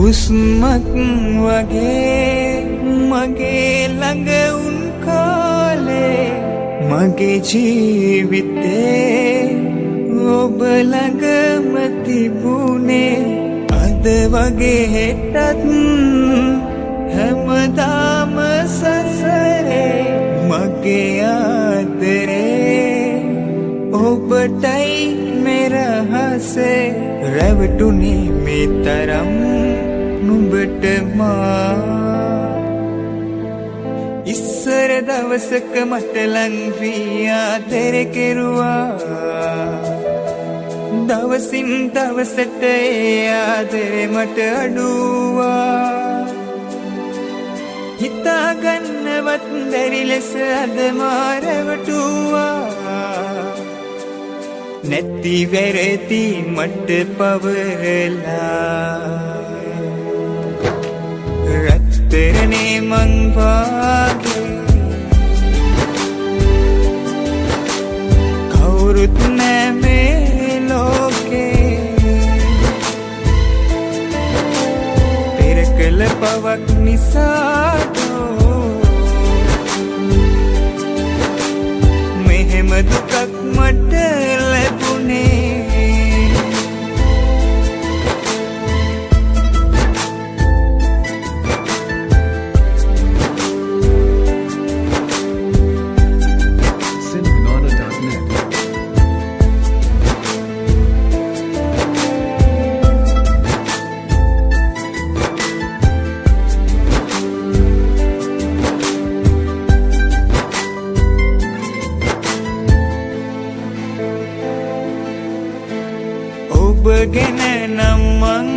හුස්මක් වගේ මගේ ළඟ උන් කාලේ මගේ ජීවිතේ ඔබ ළඟම තිබුණේ අද වගේ හෙටත් හැමදාම සසරේ මගේ ආදරේ ඔබටයි මෙරහසේ රැවටුනේ මේ තරම් නුඹට මා ඉස්සර දවසක මට ලං වී ආදරේ කෙරුවා දවසින් දවසට ඒ ආදරේ මට අඩුවා හිතාගන්නවත් බැරි ලෙස අද මා රැවටුවා නැති වැරදි මට පවරලා රත්තරනේ මං වාගේ කවුරුත් නෑ මේ ලෝකේ පෙර කළ පවක් නිසාදෝ මෙහෙම දුකක් මට ලැබුණේ ඔබගෙන නම් මං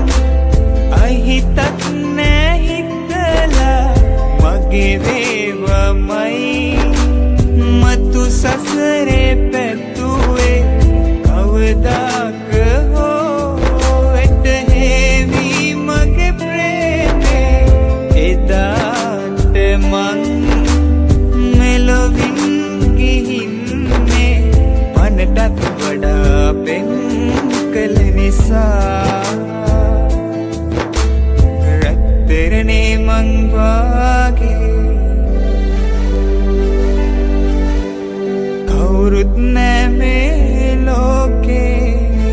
අහිතක් නෑ හිතලා මගේ වේවමයි මතු සසරේ පැතුවේ කවදාක හෝ වැටහෙවි මගේ ප්‍රේමේ එදාට මං මෙලොවින් ගිහින්නේ පනටත් වඩා පෙන් කළ නිසා රත්තරනේ මං වාගේ කවුරුත් නෑ මේ ලෝකේ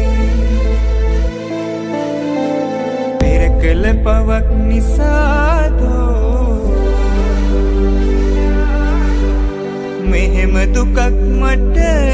පෙර කළ පවක් නිසාදෝ මෙහෙම දුකක් මට